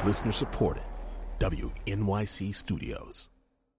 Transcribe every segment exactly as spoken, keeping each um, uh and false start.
Listener supported. W N Y C Studios.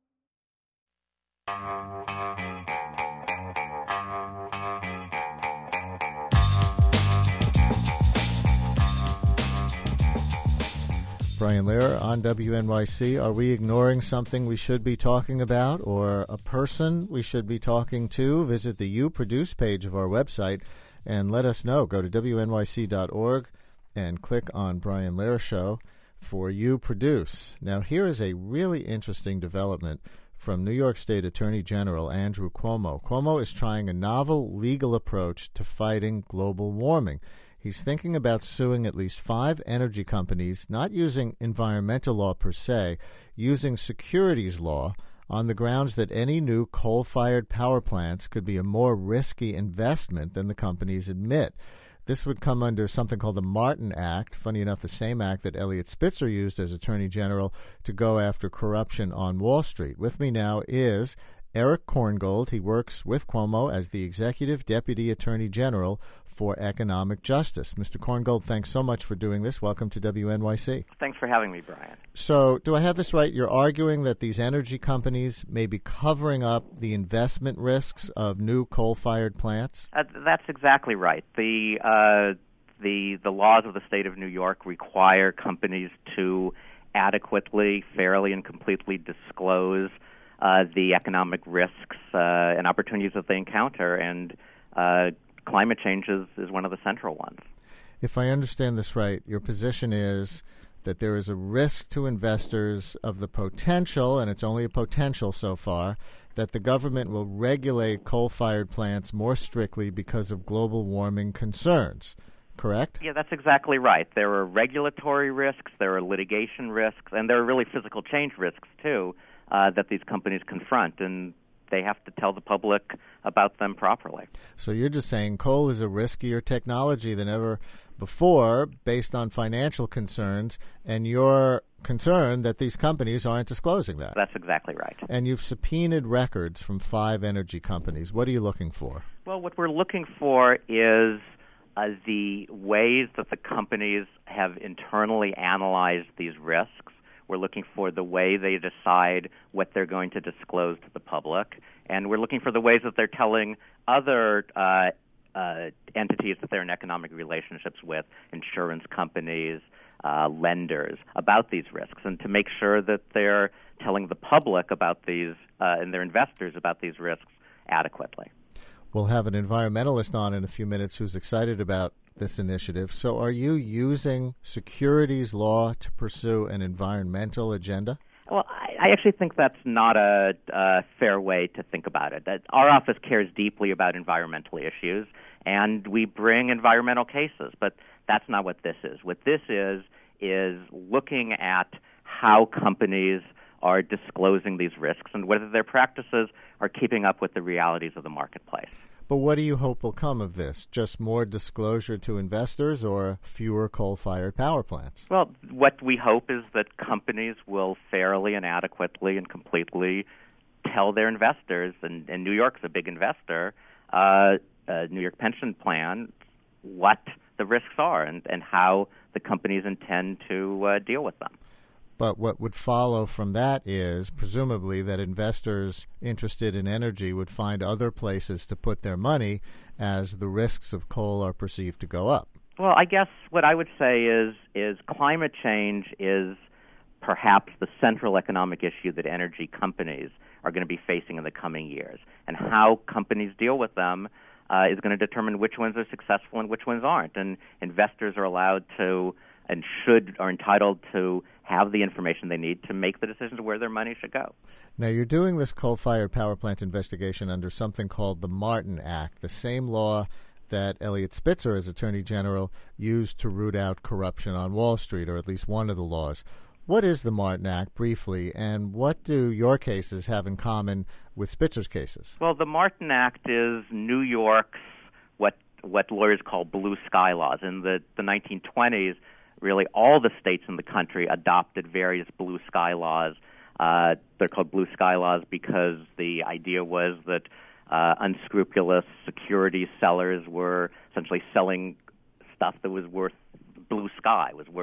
Brian Lehrer on W N Y C. Are we ignoring something we should be talking about or a person we should be talking to? Visit the You Produce page of our website and let us know. Go to W N Y C dot org and click on Brian Lehrer Show for You Produce. Now, here is a really interesting development from New York State Attorney General Andrew Cuomo. Cuomo is trying a novel legal approach to fighting global warming. He's thinking about suing at least five energy companies, not using environmental law per se, using securities law on the grounds that any new coal-fired power plants could be a more risky investment than the companies admit. This would come under something called the Martin Act, funny enough, the same act that Eliot Spitzer used as Attorney General to go after corruption on Wall Street. With me now is Eric Korngold. He works with Cuomo as the Executive Deputy Attorney General for Economic Justice. Mister Korngold, thanks so much for doing this. Welcome to W N Y C. Thanks for having me, Brian. So, do I have this right? You're arguing that these energy companies may be covering up the investment risks of new coal-fired plants? Uh, that's exactly right. The uh, the the laws of the state of New York require companies to adequately, fairly, and completely disclose uh, the economic risks uh, and opportunities that they encounter, and uh, climate change is, is one of the central ones. If I understand this right, your position is that there is a risk to investors of the potential, and it's only a potential so far, that the government will regulate coal-fired plants more strictly because of global warming concerns, correct? Yeah, that's exactly right. There are regulatory risks, there are litigation risks, and there are really physical change risks, too, uh, that these companies confront, and they have to tell the public about them properly. So you're just saying coal is a riskier technology than ever before based on financial concerns, and you're concerned that these companies aren't disclosing that. That's exactly right. And you've subpoenaed records from five energy companies. What are you looking for? Well, what we're looking for is uh, the ways that the companies have internally analyzed these risks. We're looking for the way they decide what they're going to disclose to the public, and we're looking for the ways that they're telling other uh, uh, entities that they're in economic relationships with, insurance companies, uh, lenders, about these risks, and to make sure that they're telling the public about these uh, and their investors about these risks adequately. We'll have an environmentalist on in a few minutes who's excited about this initiative. So are you using securities law to pursue an environmental agenda? Well, I, I actually think that's not a, a fair way to think about it. That our office cares deeply about environmental issues, and we bring environmental cases, but that's not what this is. What this is is looking at how companies are disclosing these risks and whether their practices are keeping up with the realities of the marketplace. But what do you hope will come of this? Just more disclosure to investors or fewer coal-fired power plants? Well, what we hope is that companies will fairly and adequately and completely tell their investors, and, and New York's a big investor, uh, uh, New York Pension Plan, what the risks are and, and how the companies intend to uh, deal with them. But what would follow from that is, presumably, that investors interested in energy would find other places to put their money as the risks of coal are perceived to go up. Well, I guess what I would say is is climate change is perhaps the central economic issue that energy companies are going to be facing in the coming years. And how companies deal with them uh, is going to determine which ones are successful and which ones aren't. And investors are allowed to and should are entitled to have the information they need to make the decisions of where their money should go. Now, you're doing this coal-fired power plant investigation under something called the Martin Act, the same law that Eliot Spitzer, as Attorney General, used to root out corruption on Wall Street, or at least one of the laws. What is the Martin Act, briefly, and what do your cases have in common with Spitzer's cases? Well, the Martin Act is New York's what what lawyers call blue sky laws. In the, the nineteen twenties, really all the states in the country adopted various blue sky laws. Uh, they're called blue sky laws because the idea was that uh, unscrupulous securities sellers were essentially selling stuff that was worth blue sky, was worth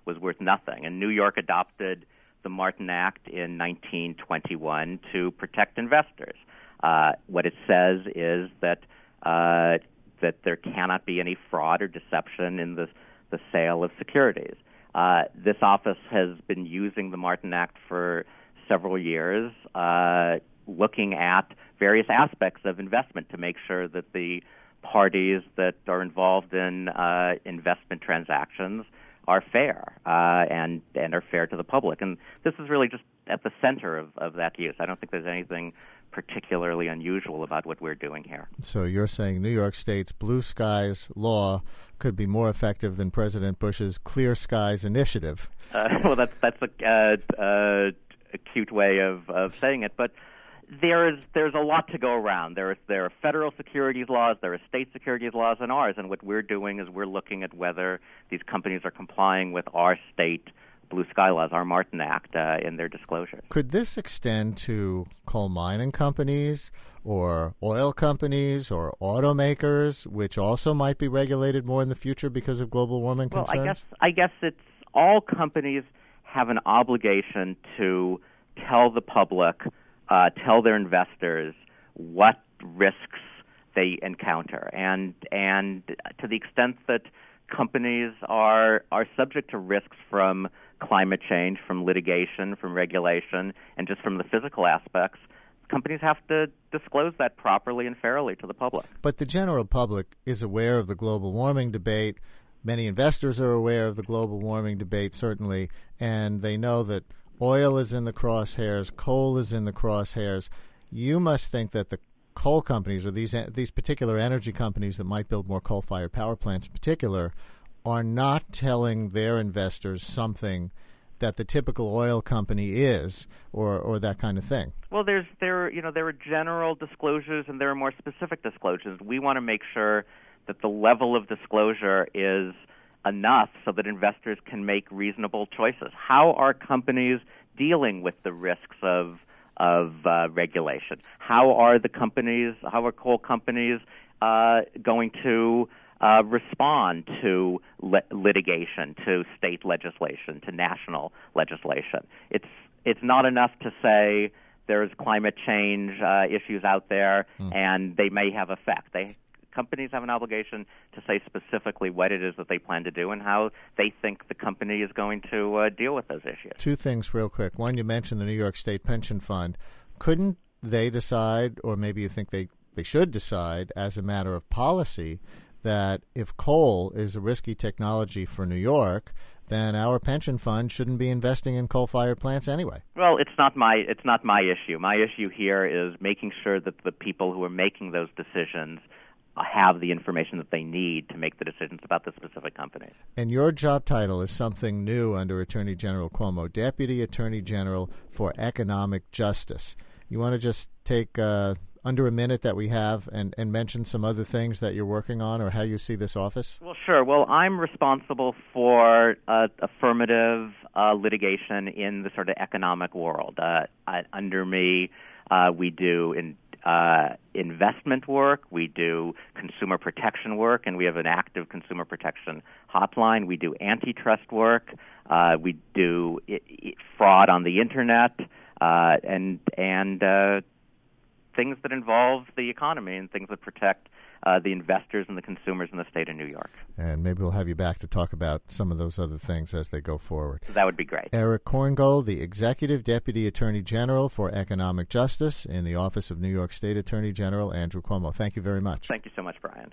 was worth nothing. And New York adopted the Martin Act in nineteen twenty-one to protect investors. Uh, what it says is that uh, that there cannot be any fraud or deception in the the sale of securities. Uh, this office has been using the Martin Act for several years, uh, looking at various aspects of investment to make sure that the parties that are involved in uh, investment transactions are fair uh, and and are fair to the public. And this is really just at the center of, of that use. I don't think there's anything particularly unusual about what we're doing here. So you're saying New York State's Blue Skies law could be more effective than President Bush's Clear Skies initiative? Uh, well, that's that's a, uh, uh, a cute way of, of saying it, but there's there's a lot to go around. There are there are federal securities laws, there are state securities laws, and ours. And what we're doing is we're looking at whether these companies are complying with our state Blue Sky laws, our Martin Act, uh, in their disclosures. Could this extend to coal mining companies or oil companies or automakers, which also might be regulated more in the future because of global warming well, concerns? Well, I guess I guess it's all companies have an obligation to tell the public, uh, tell their investors what risks they encounter, and and to the extent that companies are are subject to risks from climate change, from litigation, from regulation, and just from the physical aspects, companies have to disclose that properly and fairly to the public. But the general public is aware of the global warming debate. Many investors are aware of the global warming debate, certainly, and they know that oil is in the crosshairs, coal is in the crosshairs. You must think that the coal companies, or these these particular energy companies that might build more coal-fired power plants in particular, are not telling their investors something that the typical oil company is, or or that kind of thing. Well, there's there you know there are general disclosures and there are more specific disclosures. We want to make sure that the level of disclosure is enough so that investors can make reasonable choices. How are companies dealing with the risks of of uh, regulation? How are the companies, how are coal companies uh, going to uh, respond to li- litigation, to state legislation, to national legislation? It's it's not enough to say there's climate change uh, issues out there mm. and they may have effect. They Companies have an obligation to say specifically what it is that they plan to do and how they think the company is going to uh, deal with those issues. Two things real quick. One, you mentioned the New York State Pension Fund. Couldn't they decide, or maybe you think they, they should decide as a matter of policy, that if coal is a risky technology for New York, then our pension fund shouldn't be investing in coal-fired plants anyway? Well, it's not my it's not my issue. My issue here is making sure that the people who are making those decisions have the information that they need to make the decisions about the specific companies. And your job title is something new under Attorney General Cuomo, Deputy Attorney General for Economic Justice. You want to just take uh, under a minute that we have and, and mention some other things that you're working on or how you see this office? Well, sure. Well, I'm responsible for uh, affirmative uh, litigation in the sort of economic world. Uh, I, under me, uh, we do in Uh, investment work, we do consumer protection work, and we have an active consumer protection hotline. We do antitrust work, uh, we do I- I- fraud on the internet, uh, and and uh, things that involve the economy and things that protect uh, the investors and the consumers in the state of New York. And maybe we'll have you back to talk about some of those other things as they go forward. That would be great. Eric Korngold, the Executive Deputy Attorney General for Economic Justice in the Office of New York State Attorney General Andrew Cuomo. Thank you very much. Thank you so much, Brian.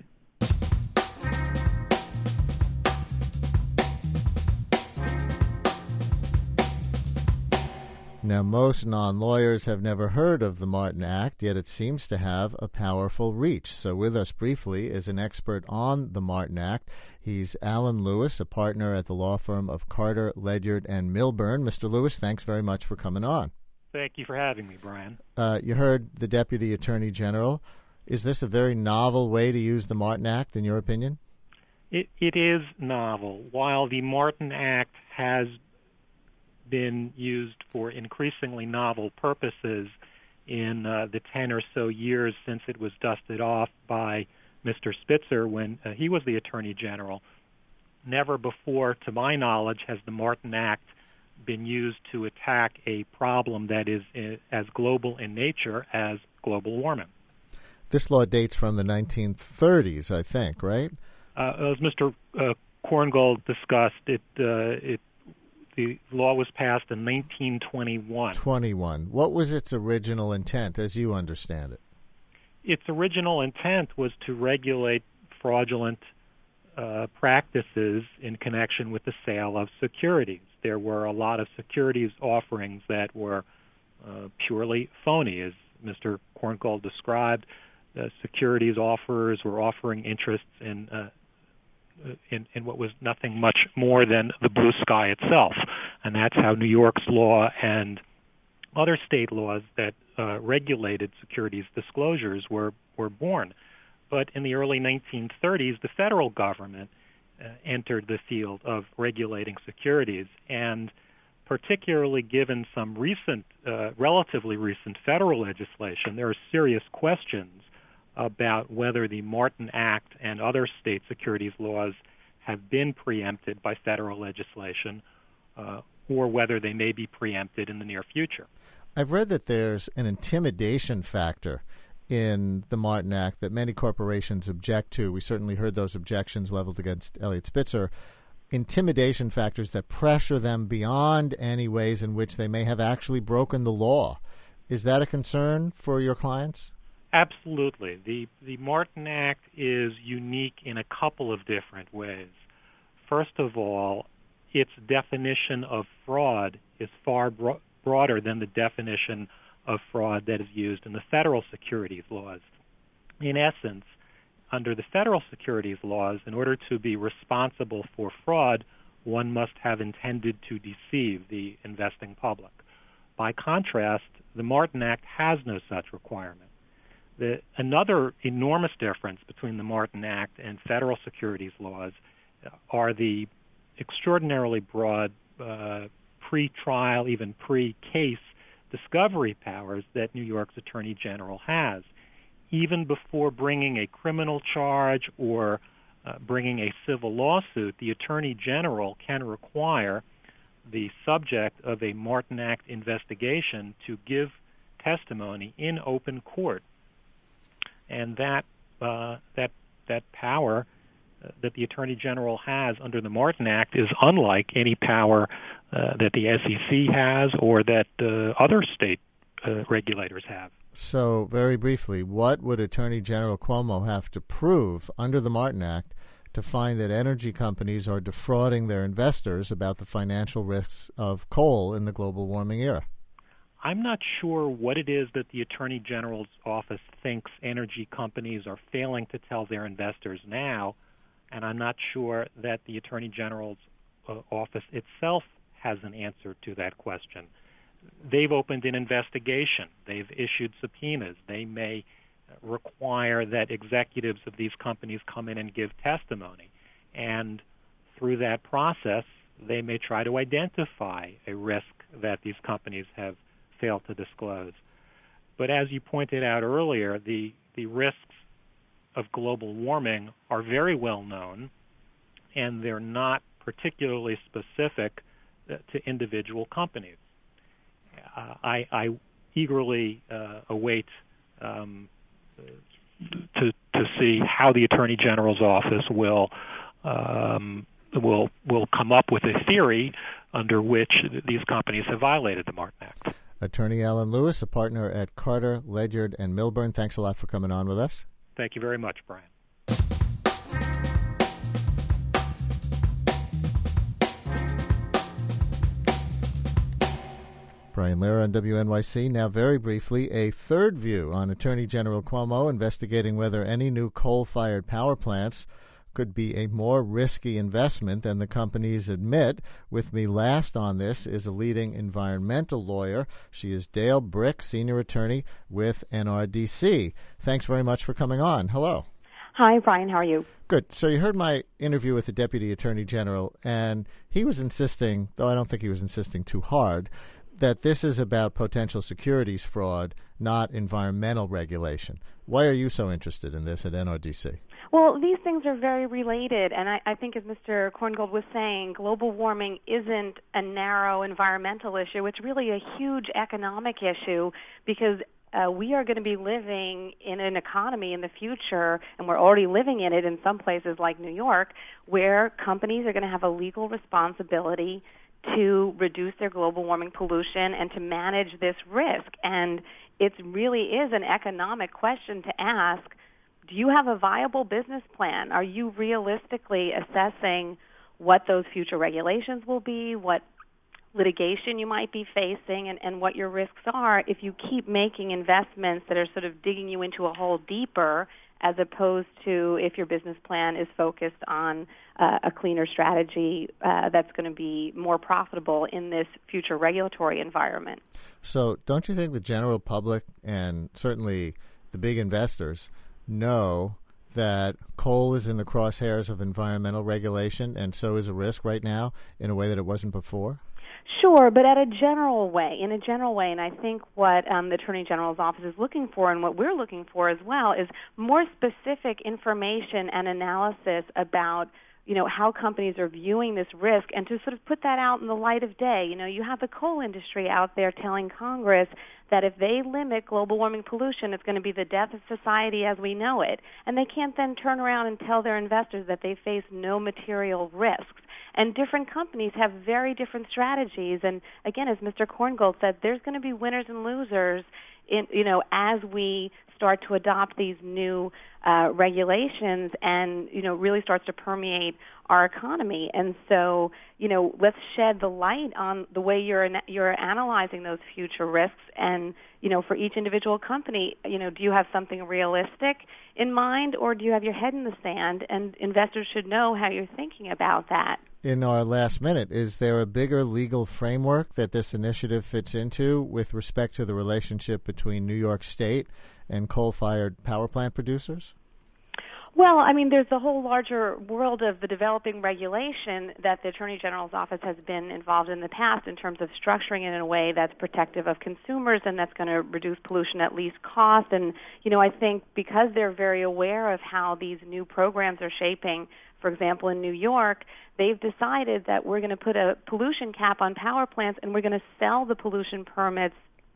Now, most non-lawyers have never heard of the Martin Act, yet it seems to have a powerful reach. So with us briefly is an expert on the Martin Act. He's Alan Lewis, a partner at the law firm of Carter, Ledyard, and Milburn. Mister Lewis, thanks very much for coming on. Thank you for having me, Brian. Uh, you heard the Deputy Attorney General. Is this a very novel way to use the Martin Act, in your opinion? It, it is novel. While the Martin Act has been used for increasingly novel purposes in uh, the ten or so years since it was dusted off by Mister Spitzer when uh, he was the Attorney General, never before, to my knowledge, has the Martin Act been used to attack a problem that is uh, as global in nature as global warming. This law dates from the nineteen thirties, I think, right? Uh, as Mister Uh, Korngold discussed, it, uh, it the law was passed in nineteen twenty-one. twenty-one. What was its original intent, as you understand it? Its original intent was to regulate fraudulent uh, practices in connection with the sale of securities. There were a lot of securities offerings that were uh, purely phony, as Mister Korngold described. Uh, securities offers were offering interests in, uh, in in what was nothing much more than the blue sky itself, and that's how New York's law and other state laws that uh, regulated securities disclosures were were born. But in the early nineteen thirties, the federal government uh, entered the field of regulating securities, and particularly given some recent, uh, relatively recent federal legislation, there are serious questions about whether the Martin Act and other state securities laws have been preempted by federal legislation uh, or whether they may be preempted in the near future. I've read that there's an intimidation factor in the Martin Act that many corporations object to. We certainly heard those objections leveled against Eliot Spitzer. Intimidation factors that pressure them beyond any ways in which they may have actually broken the law. Is that a concern for your clients? Absolutely. The the Martin Act is unique in a couple of different ways. First of all, its definition of fraud is far bro- broader than the definition of fraud that is used in the federal securities laws. In essence, under the federal securities laws, in order to be responsible for fraud, one must have intended to deceive the investing public. By contrast, the Martin Act has no such requirement. The, another enormous difference between the Martin Act and federal securities laws are the extraordinarily broad uh, pre-trial, even pre-case discovery powers that New York's Attorney General has. Even before bringing a criminal charge or uh, bringing a civil lawsuit, the Attorney General can require the subject of a Martin Act investigation to give testimony in open court. And that uh, that that power uh, that the Attorney General has under the Martin Act is unlike any power uh, that the S E C has or that uh, other state uh, regulators have. So, very briefly, what would Attorney General Cuomo have to prove under the Martin Act to find that energy companies are defrauding their investors about the financial risks of coal in the global warming era? I'm not sure what it is that the Attorney General's office thinks energy companies are failing to tell their investors now, and I'm not sure that the Attorney General's uh, office itself has an answer to that question. They've opened an investigation. They've issued subpoenas. They may require that executives of these companies come in and give testimony. And through that process, they may try to identify a risk that these companies have failed to disclose. But as you pointed out earlier, the, the risks of global warming are very well known, and they're not particularly specific uh, to individual companies. Uh, I, I eagerly uh, await um, to to see how the Attorney General's office will um, will will come up with a theory under which these companies have violated the Martin Act. Attorney Alan Lewis, a partner at Carter, Ledyard, and Milburn. Thanks a lot for coming on with us. Thank you very much, Brian. Brian Lehrer on W N Y C. Now, very briefly, a third view on Attorney General Cuomo investigating whether any new coal-fired power plants could be a more risky investment than the companies admit. With me last on this is a leading environmental lawyer. She is Dale Brick, senior attorney with N R D C. Thanks very much for coming on. Hello. Hi, Brian. How are you? Good. So you heard my interview with the Deputy Attorney General, and he was insisting, though I don't think he was insisting too hard, that this is about potential securities fraud, not environmental regulation. Why are you so interested in this at N R D C? Well, these things are very related, and I, I think as Mister Korngold was saying, global warming isn't a narrow environmental issue. It's really a huge economic issue because uh, we are going to be living in an economy in the future, and we're already living in it in some places like New York, where companies are going to have a legal responsibility to reduce their global warming pollution and to manage this risk. And it really is an economic question to ask, do you have a viable business plan? Are you realistically assessing what those future regulations will be, what litigation you might be facing, and, and what your risks are if you keep making investments that are sort of digging you into a hole deeper, as opposed to if your business plan is focused on uh, a cleaner strategy uh, that's going to be more profitable in this future regulatory environment. So don't you think the general public and certainly the big investors know that coal is in the crosshairs of environmental regulation and so is a risk right now in a way that it wasn't before? Sure, but at a general way, in a general way, and I think what um, the Attorney General's office is looking for and what we're looking for as well is more specific information and analysis about, you know, how companies are viewing this risk and to sort of put that out in the light of day. You know, you have the coal industry out there telling Congress that if they limit global warming pollution, it's going to be the death of society as we know it. And they can't then turn around and tell their investors that they face no material risks. And different companies have very different strategies. And again, as Mister Korngold said, there's going to be winners and losers in, you know, as we start to adopt these new uh, regulations and, you know, really starts to permeate our economy. And so, you know, let's shed the light on the way you're you're analyzing those future risks. And, you know, for each individual company, you know, do you have something realistic in mind or do you have your head in the sand? And investors should know how you're thinking about that. In our last minute, is there a bigger legal framework that this initiative fits into with respect to the relationship between New York State and coal-fired power plant producers? Well, I mean, there's the whole larger world of the developing regulation that the Attorney General's office has been involved in the past in terms of structuring it in a way that's protective of consumers and that's going to reduce pollution at least cost. And, you know, I think because they're very aware of how these new programs are shaping, for example, in New York, they've decided that we're going to put a pollution cap on power plants and we're going to sell the pollution permits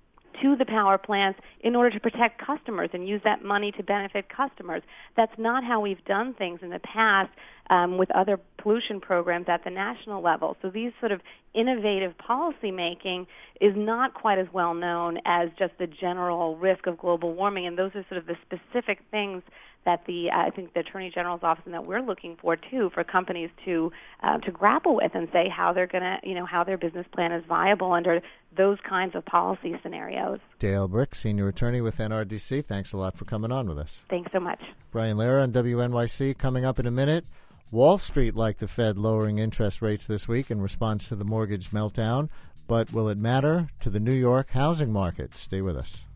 to the power plants in order to protect customers and use that money to benefit customers. That's not how we've done things in the past um, with other pollution programs at the national level. So these sort of innovative policy making is not quite as well known as just the general risk of global warming, and those are sort of the specific things that the uh, I think the Attorney General's office and that we're looking for too, for companies to uh, to grapple with and say how they're going to, you know, how their business plan is viable under those kinds of policy scenarios. Dale Brick, Senior Attorney with N R D C, thanks a lot for coming on with us. Thanks so much. Brian Lehrer on W N Y C coming up in a minute. Wall Street liked the Fed lowering interest rates this week in response to the mortgage meltdown, but will it matter to the New York housing market? Stay with us.